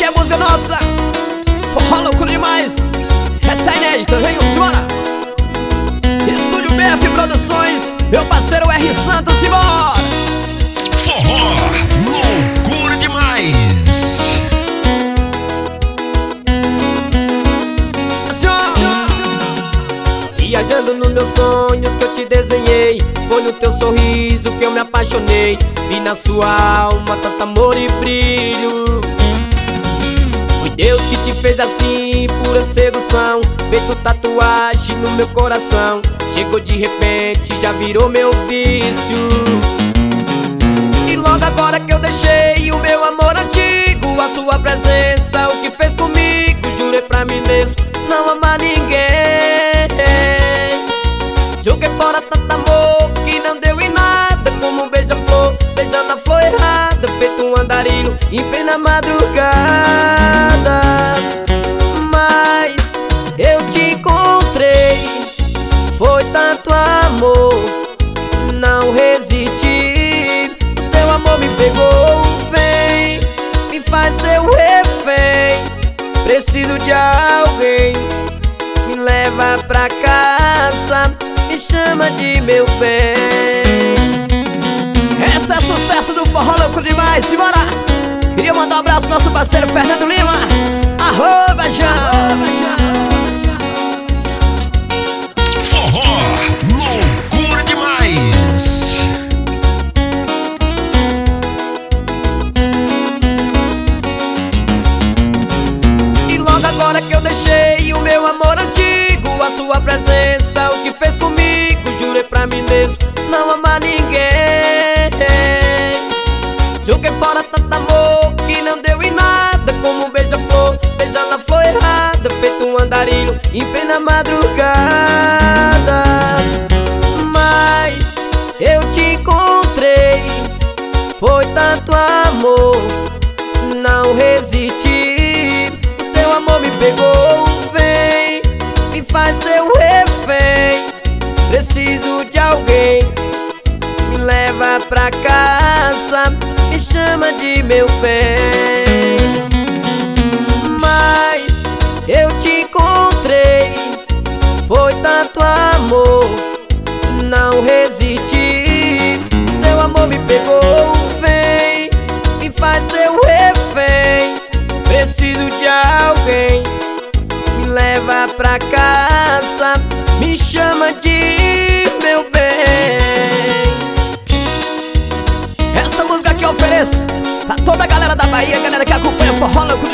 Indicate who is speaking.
Speaker 1: é música nossa. Forró loucura demais. Essa é inédita, vem, bora. Estúdio BF Produções, meu parceiro R Santos, simbora.
Speaker 2: Forró loucura demais.
Speaker 1: Assim, ó. Viajando nos meus sonhos que eu te desenhei, foi no teu sorriso que eu me apaixonei. Vi na sua alma tanto amor e brilho. Foi Deus que te fez assim, pura sedução, feito tatuagem no meu coração. Chegou de repente, já virou meu vício. E logo agora que eu deixei o meu amor antigo, a sua presença, o que fez comigo, jurei pra mim mesmo não amar ninguém. Joguei fora tanto amor que não deu em nada, como um beija-flor, beijando a flor errada, feito um andarilho em plena madrugada. Mas eu te encontrei, foi tanto amor, não resisti. Teu amor me pegou, vem, me faz seu refém. Preciso de alguém, me leva pra casa, me chama de meu bem. Essa é sucesso do Forró loucura demais, simbora! Queria mandar um abraço pro nosso parceiro Fernando Lima. Arroba já!
Speaker 2: Forró loucura demais.
Speaker 1: E logo agora que eu deixei o meu amor antigo, a sua presença, o que fez comigo, jurei pra mim mesmo não amar ninguém. Joguei fora tanto amor que não deu em nada, como um beija-flor, beijando a flor errada, feito um andarilho em plena madrugada. Mas eu te encontrei, foi tanto amor, não resisti. Teu amor me pegou, vem, me faz seu refém. Preciso de alguém, me leva pra casa, me chama de meu bem. Mas eu te encontrei, foi tanto amor, não resisti. Teu amor me pegou, vem, me faz seu refém. Preciso de alguém, me leva pra casa, me chama de meu bem. Essa música que eu ofereço pra toda a galera da Bahia, galera que acompanha o Forró loucura